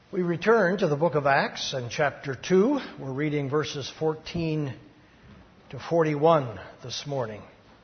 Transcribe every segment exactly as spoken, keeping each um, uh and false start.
We return to the book of Acts and chapter two. We're reading verses fourteen to forty-one this morning.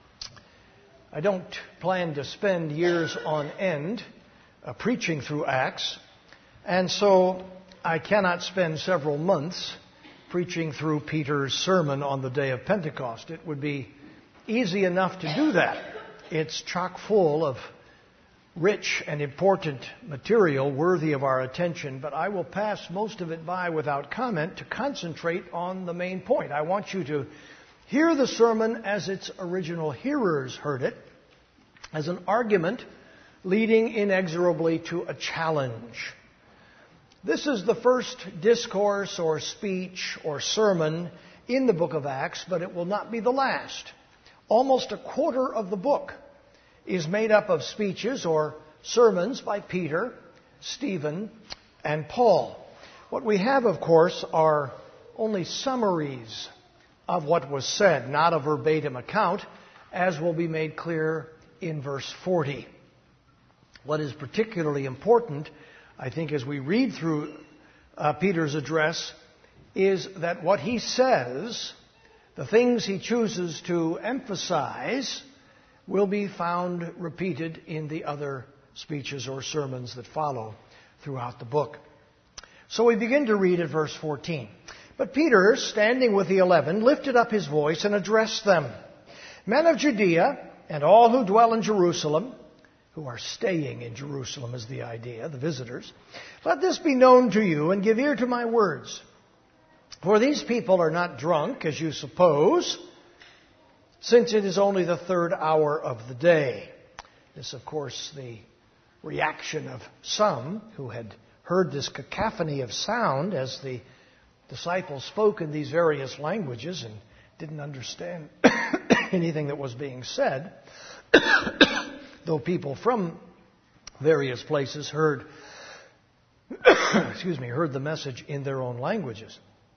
I don't plan to spend years on end uh, preaching through Acts, and so I cannot spend several months preaching through Peter's sermon on the day of Pentecost. It would be easy enough to do that. It's chock full of rich and important material worthy of our attention, but I will pass most of it by without comment to concentrate on the main point. I want you to hear the sermon as its original hearers heard it, as an argument leading inexorably to a challenge. This is the first discourse or speech or sermon in the book of Acts, but it will not be the last. Almost a quarter of the book is made up of speeches or sermons by Peter, Stephen, and Paul. What we have, of course, are only summaries of what was said, not a verbatim account, as will be made clear in verse forty. What is particularly important, I think, as we read through uh, Peter's address, is that what he says, the things he chooses to emphasize, will be found repeated in the other speeches or sermons that follow throughout the book. So we begin to read at verse fourteen. But Peter, standing with the eleven, lifted up his voice and addressed them. Men of Judea and all who dwell in Jerusalem, who are staying in Jerusalem is the idea, the visitors, let this be known to you and give ear to my words. For these people are not drunk, as you suppose, since it is only the third hour of the day. This, of course, the reaction of some who had heard this cacophony of sound as the disciples spoke in these various languages and didn't understand anything that was being said, though people from various places heard, excuse me, heard the message in their own languages.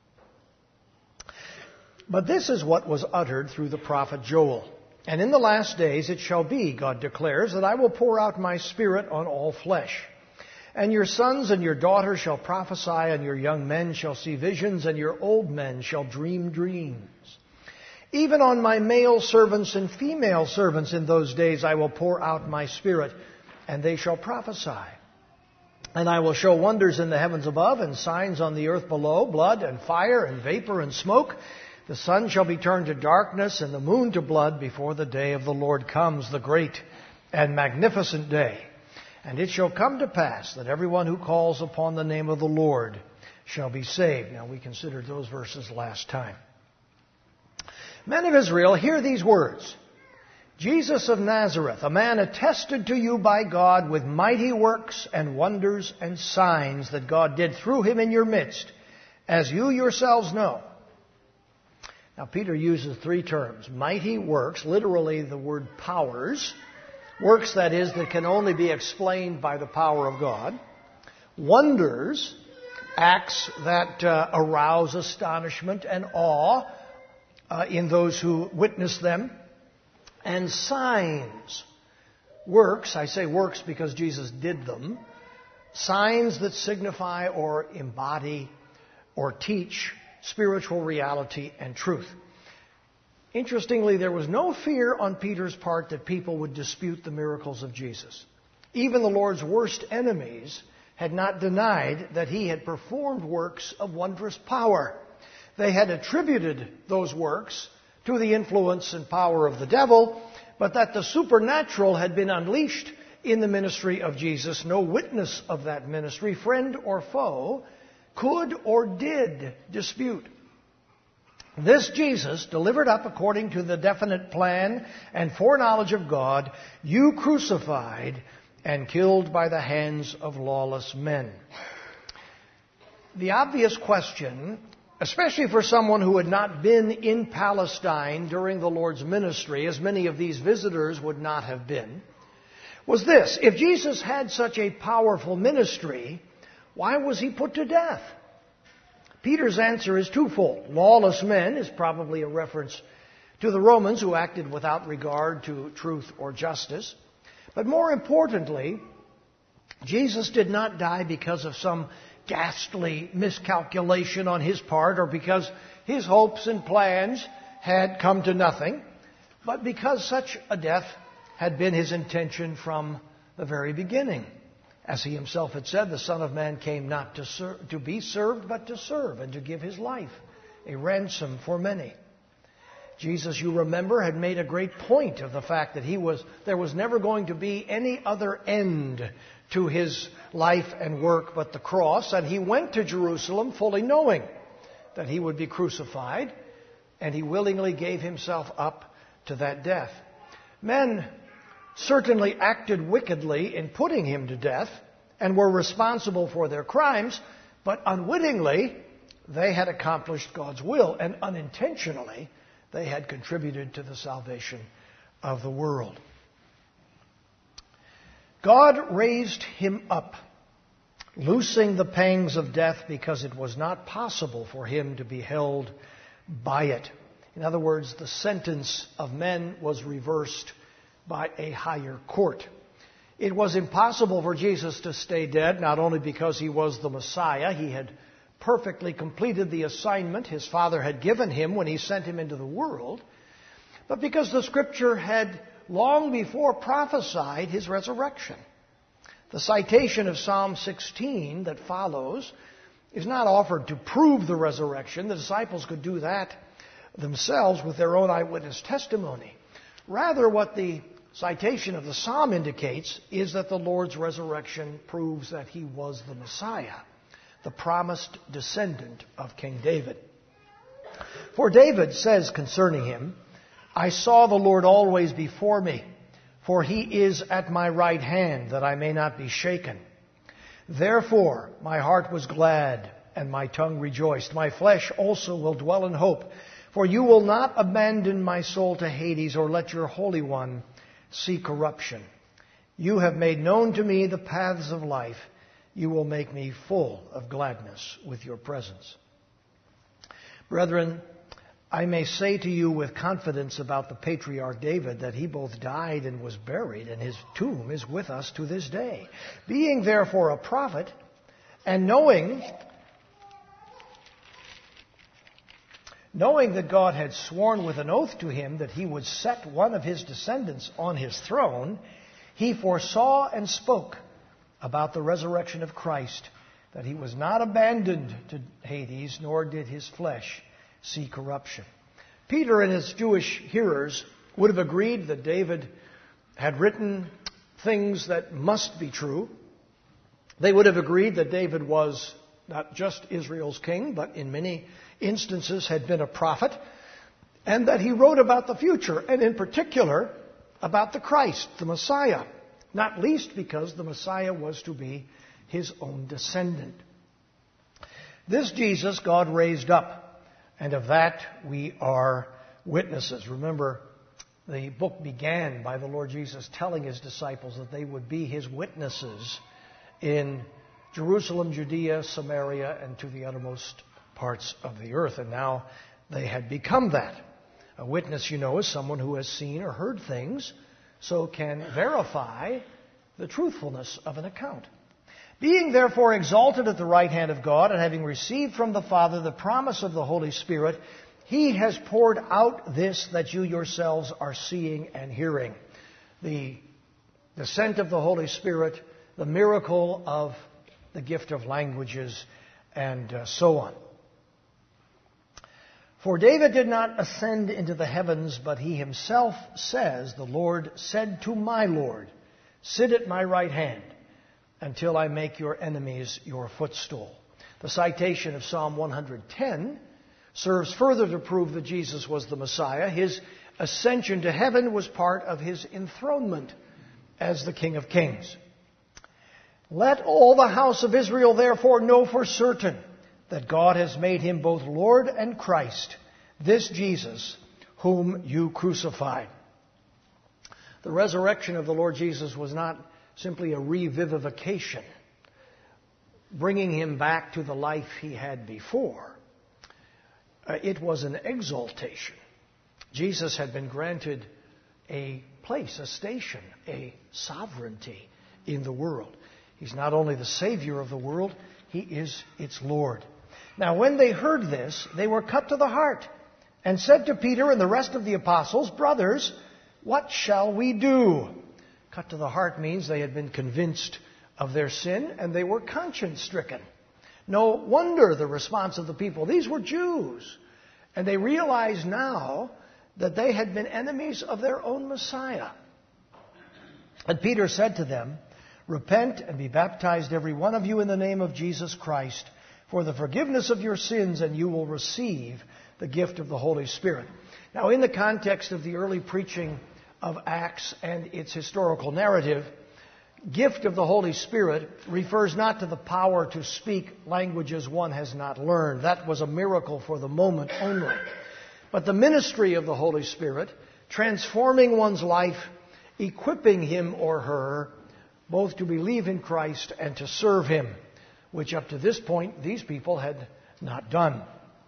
But this is what was uttered through the prophet Joel. And in the last days it shall be, God declares, that I will pour out my Spirit on all flesh. And your sons and your daughters shall prophesy, and your young men shall see visions, and your old men shall dream dreams. Even on my male servants and female servants in those days I will pour out my Spirit, and they shall prophesy. And I will show wonders in the heavens above, and signs on the earth below, blood and fire and vapor and smoke. The sun shall be turned to darkness and the moon to blood before the day of the Lord comes, the great and magnificent day. And it shall come to pass that everyone who calls upon the name of the Lord shall be saved. Now, we considered those verses last time. Men of Israel, hear these words. Jesus of Nazareth, a man attested to you by God with mighty works and wonders and signs that God did through him in your midst, as you yourselves know. Now, Peter uses three terms. Mighty works, literally the word powers. Works, that is, that can only be explained by the power of God. Wonders, acts that uh, arouse astonishment and awe uh, in those who witness them. And signs, works, I say works because Jesus did them. Signs that signify or embody or teach spiritual reality and truth. Interestingly, there was no fear on Peter's part that people would dispute the miracles of Jesus. Even the Lord's worst enemies had not denied that he had performed works of wondrous power. They had attributed those works to the influence and power of the devil, but that the supernatural had been unleashed in the ministry of Jesus. No witness of that ministry, friend or foe, could or did dispute. This Jesus, delivered up according to the definite plan and foreknowledge of God, you crucified and killed by the hands of lawless men. The obvious question, especially for someone who had not been in Palestine during the Lord's ministry, as many of these visitors would not have been, was this: if Jesus had such a powerful ministry, why was he put to death? Peter's answer is twofold. Lawless men is probably a reference to the Romans who acted without regard to truth or justice. But more importantly, Jesus did not die because of some ghastly miscalculation on his part or because his hopes and plans had come to nothing, but because such a death had been his intention from the very beginning. As he himself had said, the Son of Man came not to, ser- to be served, but to serve and to give his life, a ransom for many. Jesus, you remember, had made a great point of the fact that he was there was never going to be any other end to his life and work but the cross, and he went to Jerusalem fully knowing that he would be crucified, and he willingly gave himself up to that death. Men certainly acted wickedly in putting him to death and were responsible for their crimes, but unwittingly they had accomplished God's will, and unintentionally they had contributed to the salvation of the world. God raised him up, loosing the pangs of death because it was not possible for him to be held by it. In other words, the sentence of men was reversed by a higher court. It was impossible for Jesus to stay dead, not only because he was the Messiah. He had perfectly completed the assignment his Father had given him when he sent him into the world, but because the Scripture had long before prophesied his resurrection. The citation of Psalm sixteen that follows is not offered to prove the resurrection. The disciples could do that themselves with their own eyewitness testimony. Rather, what the citation of the psalm indicates is that the Lord's resurrection proves that he was the Messiah, the promised descendant of King David. For David says concerning him, I saw the Lord always before me, for he is at my right hand, that I may not be shaken. Therefore my heart was glad, and my tongue rejoiced. My flesh also will dwell in hope, for you will not abandon my soul to Hades, or let your Holy One see corruption. You have made known to me the paths of life. You will make me full of gladness with your presence. Brethren, I may say to you with confidence about the patriarch David that he both died and was buried, and his tomb is with us to this day. Being therefore a prophet, and knowing, knowing that God had sworn with an oath to him that he would set one of his descendants on his throne, he foresaw and spoke about the resurrection of Christ, that he was not abandoned to Hades, nor did his flesh see corruption. Peter and his Jewish hearers would have agreed that David had written things that must be true. They would have agreed that David was not just Israel's king, but in many instances had been a prophet, and that he wrote about the future, and in particular about the Christ, the Messiah, not least because the Messiah was to be his own descendant. This Jesus God raised up, and of that we are witnesses. Remember, the book began by the Lord Jesus telling his disciples that they would be his witnesses in Jerusalem, Judea, Samaria, and to the uttermost parts of the earth. And now they had become that. A witness, you know, is someone who has seen or heard things, so can verify the truthfulness of an account. Being therefore exalted at the right hand of God, and having received from the Father the promise of the Holy Spirit, he has poured out this that you yourselves are seeing and hearing. The descent of the Holy Spirit, the miracle of the gift of languages, and uh, so on. For David did not ascend into the heavens, but he himself says, the Lord said to my Lord, sit at my right hand until I make your enemies your footstool. The citation of Psalm one ten serves further to prove that Jesus was the Messiah. His ascension to heaven was part of his enthronement as the King of Kings. Let all the house of Israel therefore know for certain that God has made him both Lord and Christ, this Jesus whom you crucified. The resurrection of the Lord Jesus was not simply a revivification, bringing him back to the life he had before. Uh, it was an exaltation. Jesus had been granted a place, a station, a sovereignty in the world. He's not only the Savior of the world, He is its Lord. Now when they heard this, they were cut to the heart and said to Peter and the rest of the apostles, "Brothers, what shall we do?" Cut to the heart means they had been convinced of their sin and they were conscience-stricken. No wonder the response of the people. These were Jews. And they realized now that they had been enemies of their own Messiah. And Peter said to them, "Repent and be baptized every one of you in the name of Jesus Christ for the forgiveness of your sins, and you will receive the gift of the Holy Spirit." Now, in the context of the early preaching of Acts and its historical narrative, gift of the Holy Spirit refers not to the power to speak languages one has not learned. That was a miracle for the moment only. But the ministry of the Holy Spirit, transforming one's life, equipping him or her both to believe in Christ and to serve Him, which up to this point these people had not done.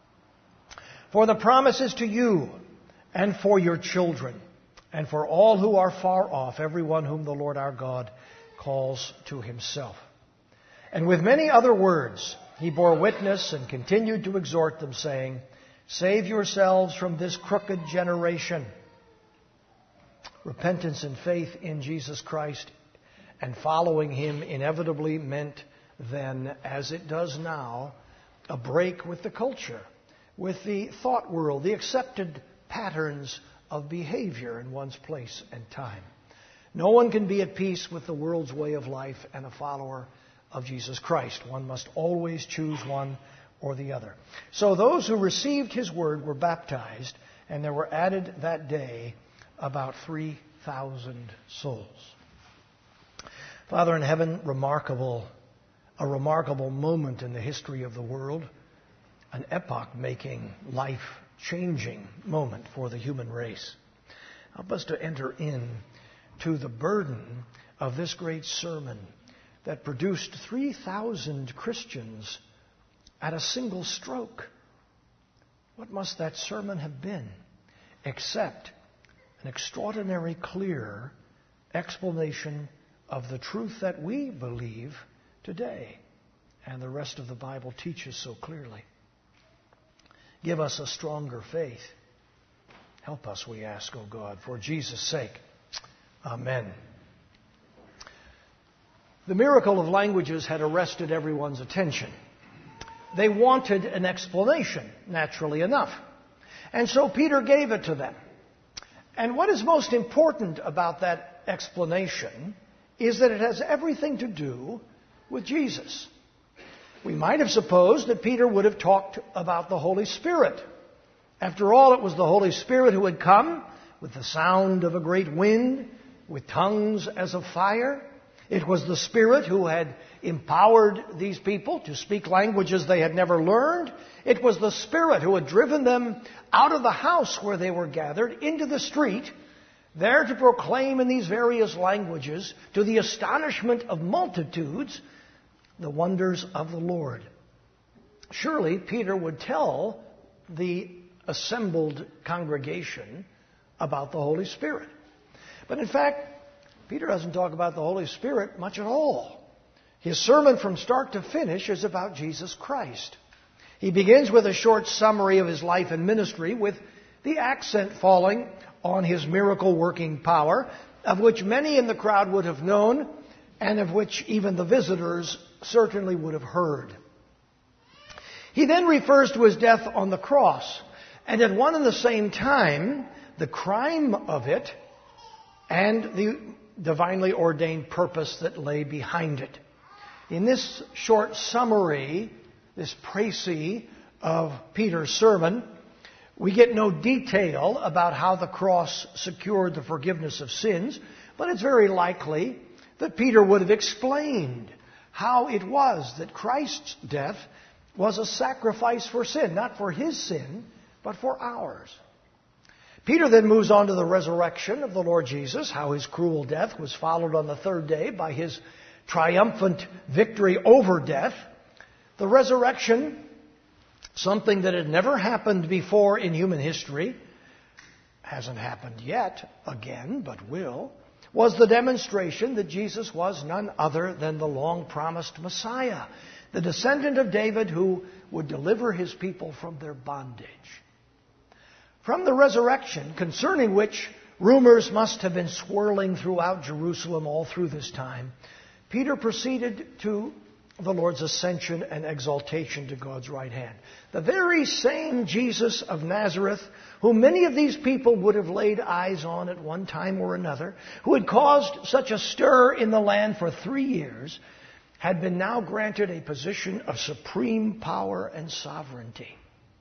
"For the promise is to you and for your children and for all who are far off, everyone whom the Lord our God calls to Himself." And with many other words He bore witness and continued to exhort them, saying, "Save yourselves from this crooked generation." Repentance and faith in Jesus Christ and following Him inevitably meant then, as it does now, a break with the culture, with the thought world, the accepted patterns of behavior in one's place and time. No one can be at peace with the world's way of life and a follower of Jesus Christ. One must always choose one or the other. So those who received His word were baptized, and there were added that day about three thousand souls. Father in heaven, remarkable, a remarkable moment in the history of the world, an epoch-making, life-changing moment for the human race. Help us to enter in to the burden of this great sermon that produced three thousand Christians at a single stroke. What must that sermon have been except an extraordinary clear explanation of the truth that we believe today and the rest of the Bible teaches so clearly. Give us a stronger faith. Help us, we ask, O God, for Jesus' sake. Amen. The miracle of languages had arrested everyone's attention. They wanted an explanation, naturally enough. And so Peter gave it to them. And what is most important about that explanation is that it has everything to do with Jesus. We might have supposed that Peter would have talked about the Holy Spirit. After all, it was the Holy Spirit who had come with the sound of a great wind, with tongues as of fire. It was the Spirit who had empowered these people to speak languages they had never learned. It was the Spirit who had driven them out of the house where they were gathered into the street, there to proclaim in these various languages, to the astonishment of multitudes, the wonders of the Lord. Surely Peter would tell the assembled congregation about the Holy Spirit. But in fact, Peter doesn't talk about the Holy Spirit much at all. His sermon from start to finish is about Jesus Christ. He begins with a short summary of His life and ministry, with the accent falling on His miracle-working power, of which many in the crowd would have known, and of which even the visitors certainly would have heard. He then refers to His death on the cross, and at one and the same time, the crime of it and the divinely ordained purpose that lay behind it. In this short summary, this précis of Peter's sermon, we get no detail about how the cross secured the forgiveness of sins, but it's very likely that Peter would have explained how it was that Christ's death was a sacrifice for sin, not for His sin, but for ours. Peter then moves on to the resurrection of the Lord Jesus, how His cruel death was followed on the third day by His triumphant victory over death. The resurrection, something that had never happened before in human history, hasn't happened yet again, but will, was the demonstration that Jesus was none other than the long-promised Messiah, the descendant of David who would deliver his people from their bondage. From the resurrection, concerning which rumors must have been swirling throughout Jerusalem all through this time, Peter proceeded to the Lord's ascension and exaltation to God's right hand. The very same Jesus of Nazareth, whom many of these people would have laid eyes on at one time or another, who had caused such a stir in the land for three years, had been now granted a position of supreme power and sovereignty.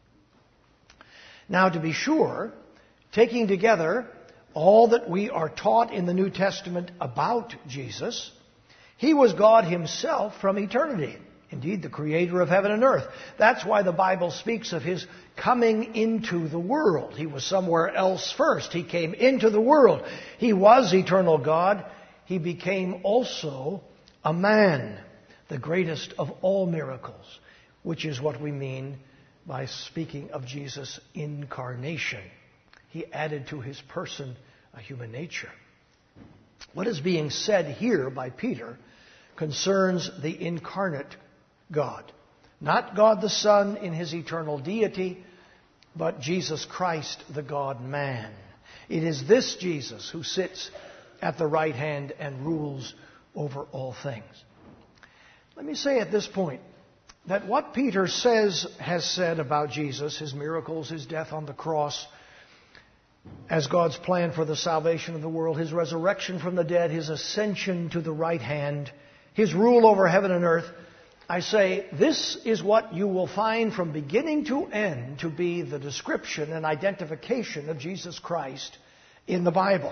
Now, to be sure, taking together all that we are taught in the New Testament about Jesus, He was God Himself from eternity. Indeed, the creator of heaven and earth. That's why the Bible speaks of His coming into the world. He was somewhere else first. He came into the world. He was eternal God. He became also a man, the greatest of all miracles, which is what we mean by speaking of Jesus' incarnation. He added to His person a human nature. What is being said here by Peter concerns the incarnate God. Not God the Son in His eternal deity, but Jesus Christ, the God-man. It is this Jesus who sits at the right hand and rules over all things. Let me say at this point that what Peter says, has said about Jesus, His miracles, His death on the cross, as God's plan for the salvation of the world, His resurrection from the dead, His ascension to the right hand, His rule over heaven and earth, I say this is what you will find from beginning to end to be the description and identification of Jesus Christ in the Bible.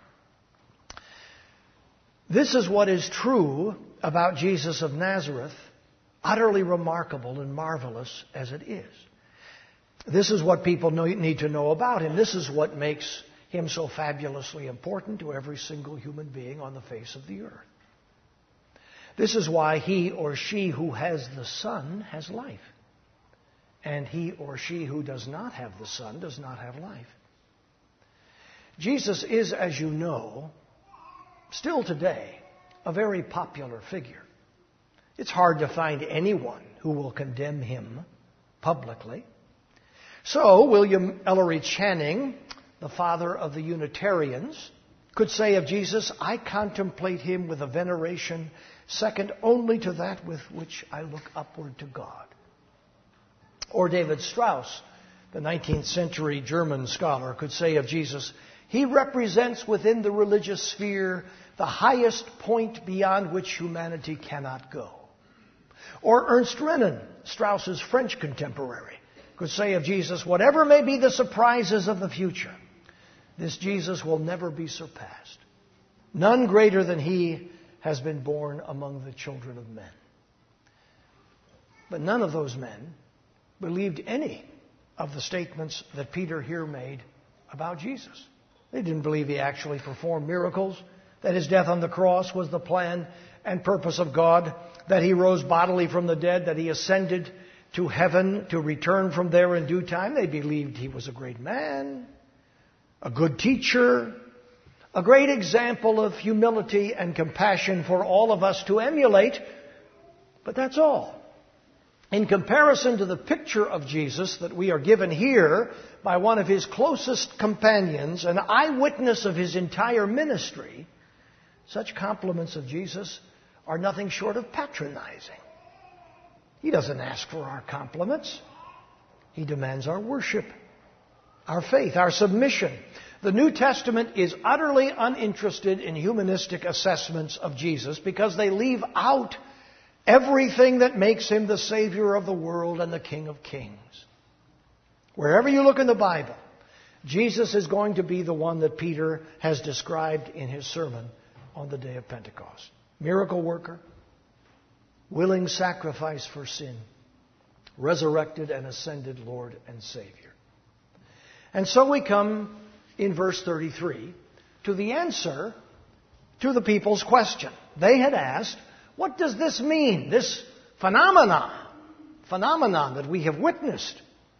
This is what is true about Jesus of Nazareth, utterly remarkable and marvelous as it is. This is what people need to know about Him. This is what makes Him so fabulously important to every single human being on the face of the earth. This is why he or she who has the Son has life. And he or she who does not have the Son does not have life. Jesus is, as you know, still today, a very popular figure. It's hard to find anyone who will condemn Him publicly. So, William Ellery Channing, the father of the Unitarians, could say of Jesus, I contemplate Him with a veneration second only to that with which I look upward to God. Or David Strauss, the nineteenth century German scholar, could say of Jesus, He represents within the religious sphere the highest point beyond which humanity cannot go. Or Ernst Renan, Strauss's French contemporary, could say of Jesus, whatever may be the surprises of the future, this Jesus will never be surpassed. None greater than He has been born among the children of men. But none of those men believed any of the statements that Peter here made about Jesus. They didn't believe He actually performed miracles, that His death on the cross was the plan and purpose of God, that He rose bodily from the dead, that He ascended to heaven to return from there in due time. They believed He was a great man, a good teacher, a great example of humility and compassion for all of us to emulate. But that's all. In comparison to the picture of Jesus that we are given here by one of His closest companions, an eyewitness of His entire ministry, such compliments of Jesus are nothing short of patronizing. He doesn't ask for our compliments. He demands our worship, our faith, our submission. The New Testament is utterly uninterested in humanistic assessments of Jesus because they leave out everything that makes Him the Savior of the world and the King of Kings. Wherever you look in the Bible, Jesus is going to be the one that Peter has described in his sermon on the day of Pentecost. Miracle worker, willing sacrifice for sin, resurrected and ascended Lord and Savior. And so we come in verse thirty-three to the answer to the people's question. They had asked, what does this mean, this phenomenon, phenomenon that we have witnessed?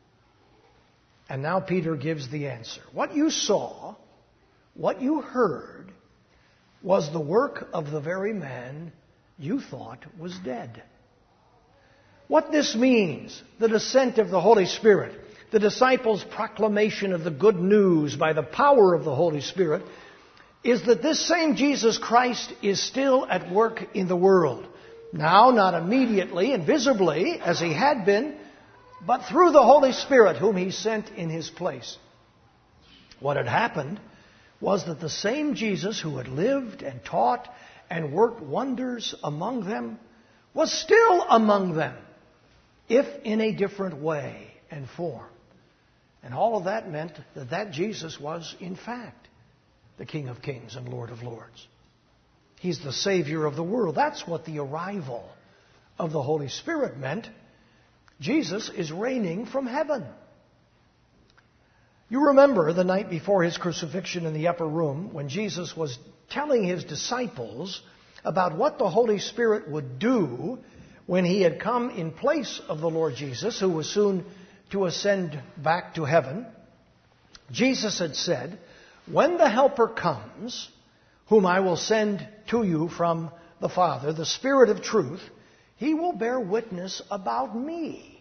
And now Peter gives the answer. What you saw, what you heard, was the work of the very man you thought was dead. What this means, the descent of the Holy Spirit, the disciples' proclamation of the good news by the power of the Holy Spirit, is that this same Jesus Christ is still at work in the world. Now, not immediately and visibly as he had been, but through the Holy Spirit whom he sent in his place. What had happened was that the same Jesus who had lived and taught and worked wonders among them was still among them, if in a different way and form. And all of that meant that that Jesus was, in fact, the King of Kings and Lord of Lords. He's the Savior of the world. That's what the arrival of the Holy Spirit meant. Jesus is reigning from heaven. You remember the night before his crucifixion in the upper room when Jesus was telling his disciples about what the Holy Spirit would do when he had come in place of the Lord Jesus, who was soon to ascend back to heaven. Jesus had said, "When the Helper comes, whom I will send to you from the Father, the Spirit of truth, he will bear witness about me."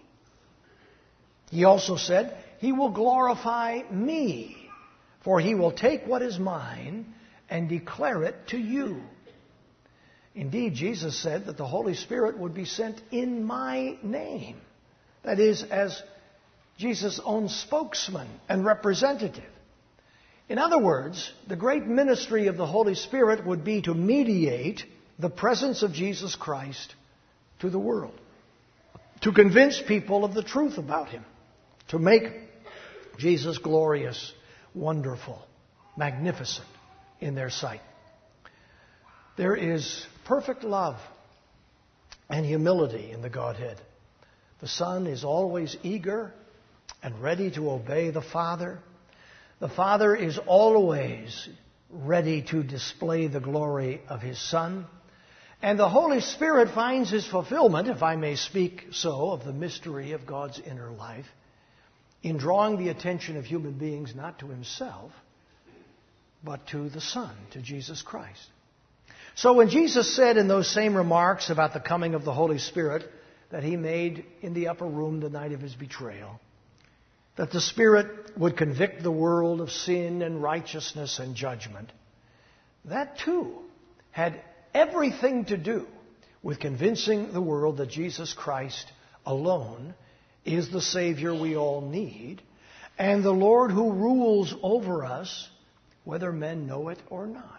He also said, "He will glorify me, for he will take what is mine and declare it to you." Indeed, Jesus said that the Holy Spirit would be sent in my name. That is, as Jesus' own spokesman and representative. In other words, the great ministry of the Holy Spirit would be to mediate the presence of Jesus Christ to the world, to convince people of the truth about him, to make Jesus glorious, wonderful, magnificent in their sight. There is perfect love and humility in the Godhead. The Son is always eager and ready to obey the Father. The Father is always ready to display the glory of his Son. And the Holy Spirit finds his fulfillment, if I may speak so, of the mystery of God's inner life, in drawing the attention of human beings not to himself, but to the Son, to Jesus Christ. So when Jesus said in those same remarks about the coming of the Holy Spirit that he made in the upper room the night of his betrayal, that the Spirit would convict the world of sin and righteousness and judgment, that too had everything to do with convincing the world that Jesus Christ alone is the Savior we all need and the Lord who rules over us, whether men know it or not.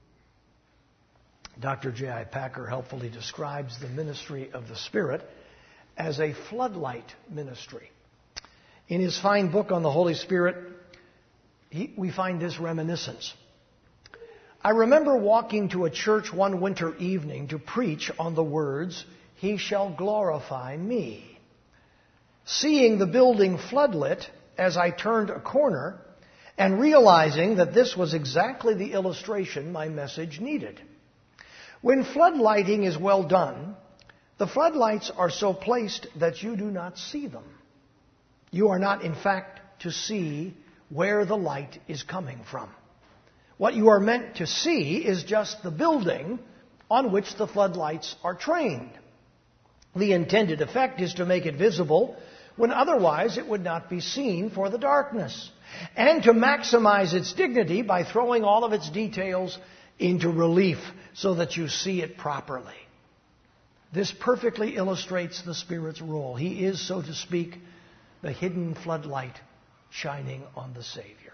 Doctor J I Packer helpfully describes the ministry of the Spirit as a floodlight ministry. In his fine book on the Holy Spirit, he, we find this reminiscence. "I remember walking to a church one winter evening to preach on the words, 'He shall glorify me.' Seeing the building floodlit as I turned a corner and realizing that this was exactly the illustration my message needed. When floodlighting is well done, the floodlights are so placed that you do not see them. You are not, in fact, to see where the light is coming from. What you are meant to see is just the building on which the floodlights are trained. The intended effect is to make it visible when otherwise it would not be seen for the darkness, and to maximize its dignity by throwing all of its details into relief so that you see it properly. This perfectly illustrates the Spirit's role. He is, so to speak, the hidden floodlight shining on the Savior.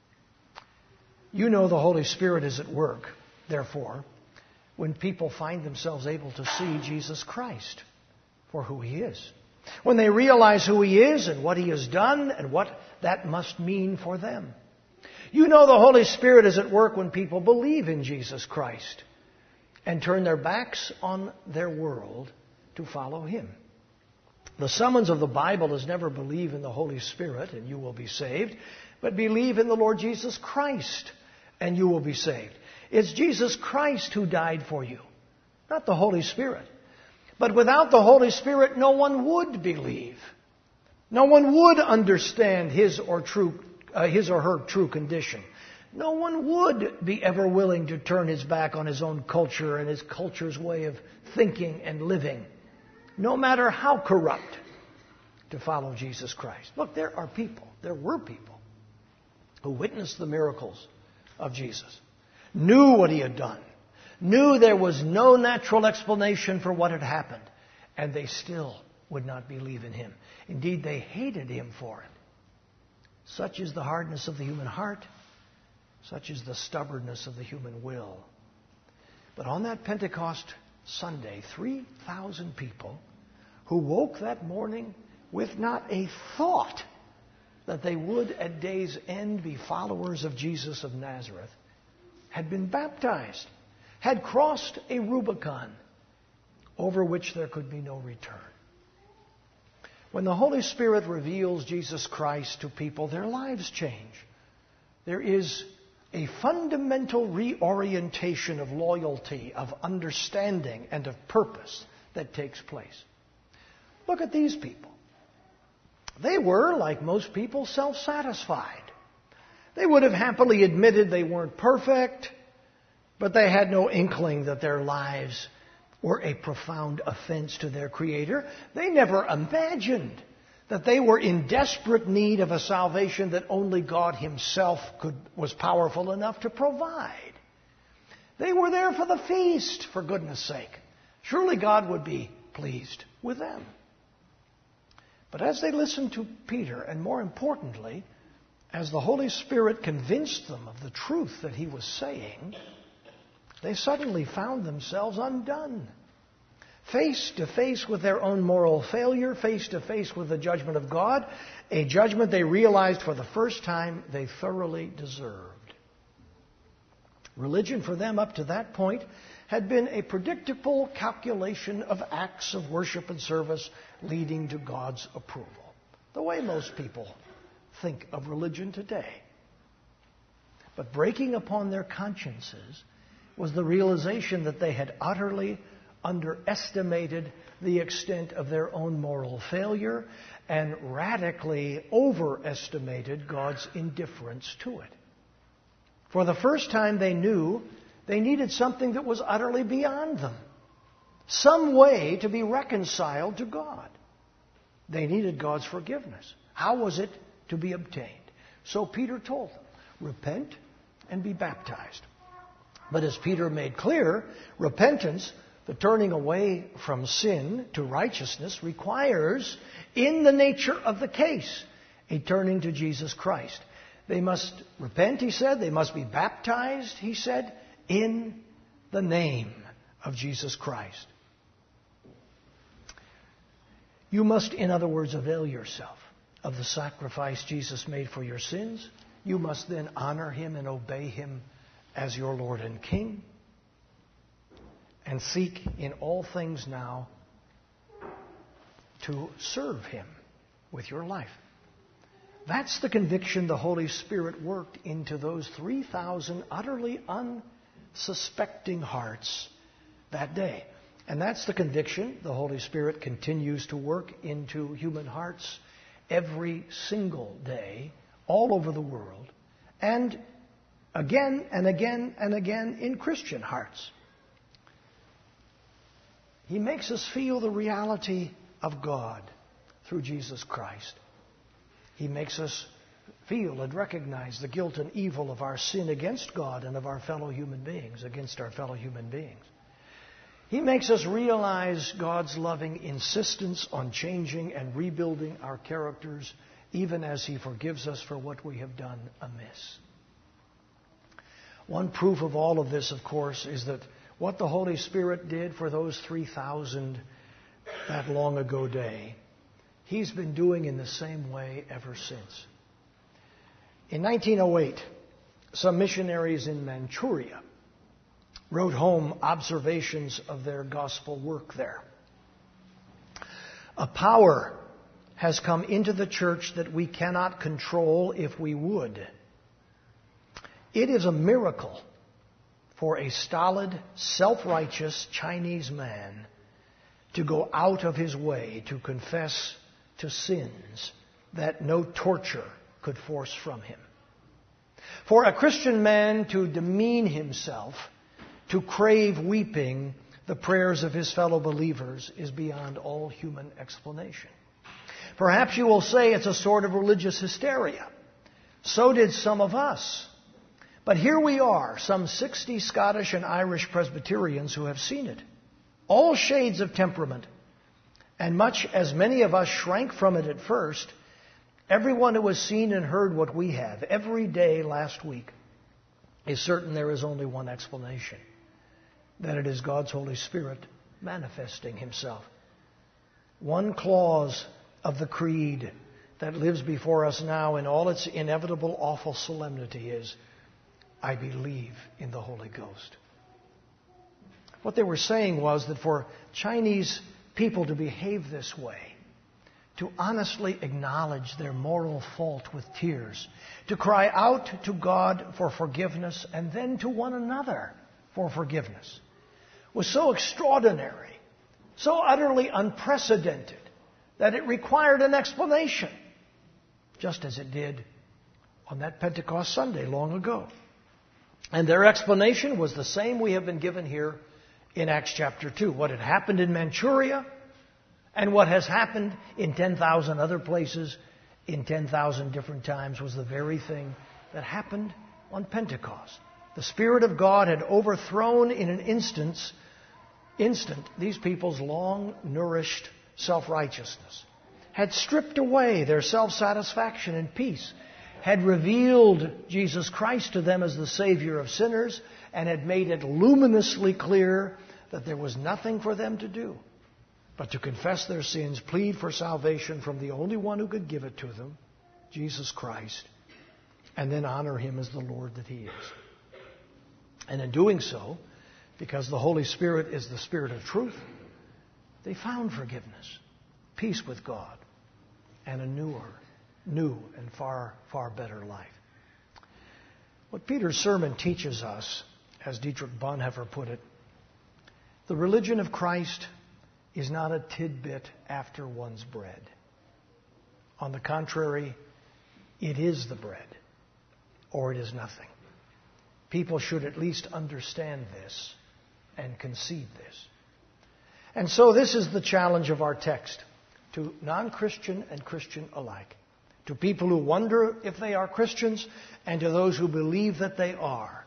You know the Holy Spirit is at work, therefore, when people find themselves able to see Jesus Christ for who he is. When they realize who he is and what he has done and what that must mean for them. You know the Holy Spirit is at work when people believe in Jesus Christ and turn their backs on their world to follow him. The summons of the Bible is never believe in the Holy Spirit and you will be saved, but believe in the Lord Jesus Christ and you will be saved. It's Jesus Christ who died for you, not the Holy Spirit. But without the Holy Spirit, no one would believe. No one would understand his or true, uh, his or her true condition. No one would be ever willing to turn his back on his own culture and his culture's way of thinking and living no matter how corrupt, to follow Jesus Christ. Look, there are people, there were people who witnessed the miracles of Jesus, knew what he had done, knew there was no natural explanation for what had happened, and they still would not believe in him. Indeed, they hated him for it. Such is the hardness of the human heart. Such is the stubbornness of the human will. But on that Pentecost Sunday, three thousand people who woke that morning with not a thought that they would at day's end be followers of Jesus of Nazareth, had been baptized, had crossed a Rubicon over which there could be no return. When the Holy Spirit reveals Jesus Christ to people, their lives change. There is a fundamental reorientation of loyalty, of understanding, and of purpose that takes place. Look at these people. They were, like most people, self-satisfied. They would have happily admitted they weren't perfect, but they had no inkling that their lives were a profound offense to their Creator. They never imagined that they were in desperate need of a salvation that only God Himself could, was powerful enough to provide. They were there for the feast, for goodness sake. Surely God would be pleased with them. But as they listened to Peter, and more importantly, as the Holy Spirit convinced them of the truth that he was saying, they suddenly found themselves undone. Face to face with their own moral failure, face to face with the judgment of God, a judgment they realized for the first time they thoroughly deserved. Religion for them up to that point had been a predictable calculation of acts of worship and service leading to God's approval, the way most people think of religion today. But breaking upon their consciences was the realization that they had utterly underestimated the extent of their own moral failure and radically overestimated God's indifference to it. For the first time, they knew they needed something that was utterly beyond them, some way to be reconciled to God. They needed God's forgiveness. How was it to be obtained? So Peter told them, repent and be baptized. But as Peter made clear, repentance, the turning away from sin to righteousness, requires, in the nature of the case, a turning to Jesus Christ. They must repent, he said. They must be baptized, he said, in the name of Jesus Christ. You must, in other words, avail yourself of the sacrifice Jesus made for your sins. You must then honor Him and obey Him as your Lord and King, and seek in all things now to serve Him with your life. That's the conviction the Holy Spirit worked into those three thousand utterly unsuspecting hearts that day. And that's the conviction the Holy Spirit continues to work into human hearts every single day, all over the world, and again and again and again in Christian hearts. He makes us feel the reality of God through Jesus Christ. He makes us feel and recognize the guilt and evil of our sin against God and of our fellow human beings, against our fellow human beings. He makes us realize God's loving insistence on changing and rebuilding our characters, even as He forgives us for what we have done amiss. One proof of all of this, of course, is that what the Holy Spirit did for those three thousand that long ago day, He's been doing in the same way ever since. In nineteen oh eight, some missionaries in Manchuria wrote home observations of their gospel work there. A power has come into the church that we cannot control if we would. It is a miracle for a stolid, self-righteous Chinese man to go out of his way to confess to sins that no torture could force from him. For a Christian man to demean himself, to crave weeping the prayers of his fellow believers is beyond all human explanation. Perhaps you will say it's a sort of religious hysteria. So did some of us. But here we are, some sixty Scottish and Irish Presbyterians who have seen it. All shades of temperament. And much as many of us shrank from it at first, everyone who has seen and heard what we have every day last week is certain there is only one explanation. That it is God's Holy Spirit manifesting himself. One clause of the creed that lives before us now in all its inevitable awful solemnity is, I believe in the Holy Ghost. What they were saying was that for Chinese people to behave this way, to honestly acknowledge their moral fault with tears, to cry out to God for forgiveness and then to one another for forgiveness, was so extraordinary, so utterly unprecedented, that it required an explanation, just as it did on that Pentecost Sunday long ago. And their explanation was the same we have been given here in Acts chapter two. What had happened in Manchuria and what has happened in ten thousand other places in ten thousand different times was the very thing that happened on Pentecost. The Spirit of God had overthrown in an instance, instant these people's long-nourished self-righteousness, had stripped away their self-satisfaction and peace, had revealed Jesus Christ to them as the Savior of sinners, and had made it luminously clear that there was nothing for them to do but to confess their sins, plead for salvation from the only one who could give it to them, Jesus Christ, and then honor him as the Lord that he is. And in doing so, because the Holy Spirit is the Spirit of truth, they found forgiveness, peace with God, and a newer, new and far, far better life. What Peter's sermon teaches us, as Dietrich Bonhoeffer put it, the religion of Christ is not a tidbit after one's bread. On the contrary, it is the bread, or it is nothing. People should at least understand this and concede this. And so this is the challenge of our text to non-Christian and Christian alike, to people who wonder if they are Christians and to those who believe that they are.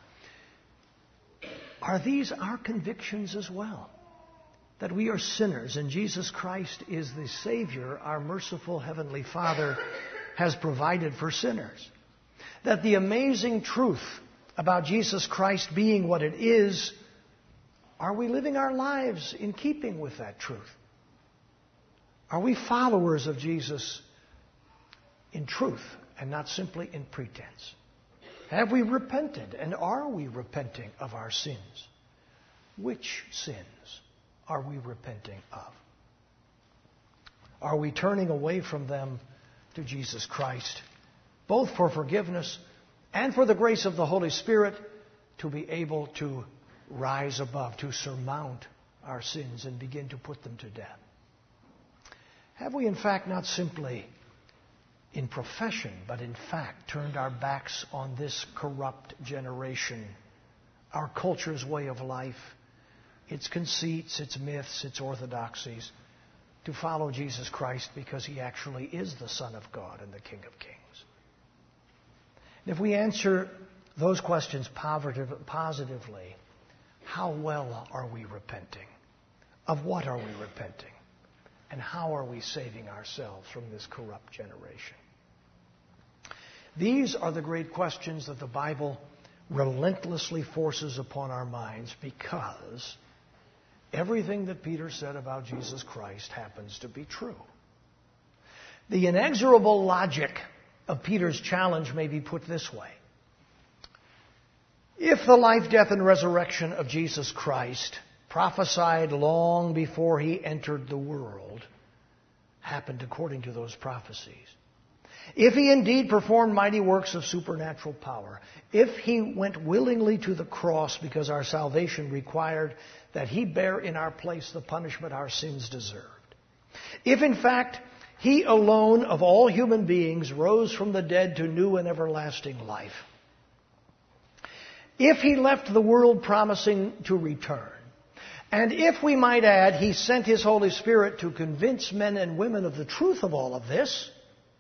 Are these our convictions as well? That we are sinners and Jesus Christ is the Savior our merciful Heavenly Father has provided for sinners. That the amazing truth about Jesus Christ being what it is, are we living our lives in keeping with that truth? Are we followers of Jesus in truth and not simply in pretense? Have we repented and are we repenting of our sins? Which sins are we repenting of? Are we turning away from them to Jesus Christ, both for forgiveness and for the grace of the Holy Spirit to be able to rise above, to surmount our sins and begin to put them to death? Have we in fact not simply in profession, but in fact turned our backs on this corrupt generation, our culture's way of life, its conceits, its myths, its orthodoxies, to follow Jesus Christ because he actually is the Son of God and the King of Kings? And if we answer those questions positively, how well are we repenting? Of what are we repenting? And how are we saving ourselves from this corrupt generation? These are the great questions that the Bible relentlessly forces upon our minds, because everything that Peter said about Jesus Christ happens to be true. The inexorable logic of Peter's challenge may be put this way. If the life, death, and resurrection of Jesus Christ, prophesied long before he entered the world, happened according to those prophecies, if he indeed performed mighty works of supernatural power, if he went willingly to the cross because our salvation required that he bear in our place the punishment our sins deserved, if in fact he alone of all human beings rose from the dead to new and everlasting life, if he left the world promising to return, And if we might add, He sent His Holy Spirit to convince men and women of the truth of all of this.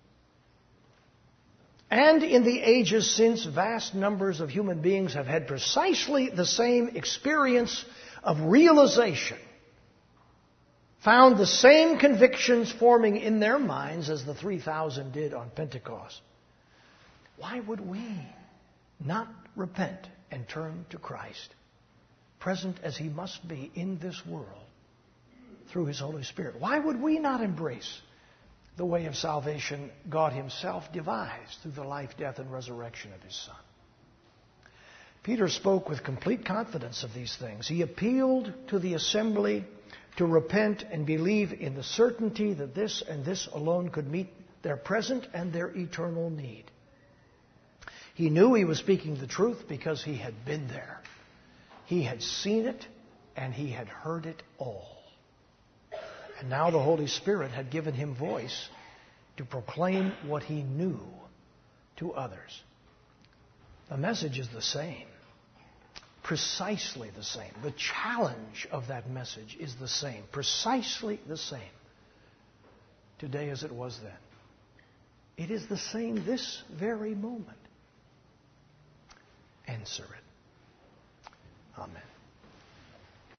And in the ages since, vast numbers of human beings have had precisely the same experience of realization, found the same convictions forming in their minds as the three thousand did on Pentecost. Why would we not repent and turn to Christ, present as He must be in this world through His Holy Spirit? Why would we not embrace the way of salvation God Himself devised through the life, death, and resurrection of His Son? Peter spoke with complete confidence of these things. He appealed to the assembly to repent and believe in the certainty that this and this alone could meet their present and their eternal need. He knew he was speaking the truth because he had been there. He had seen it and he had heard it all. And now the Holy Spirit had given him voice to proclaim what he knew to others. The message is the same. Precisely the same. The challenge of that message is the same. Precisely the same. Today as it was then. It is the same this very moment. Answer it. Amen.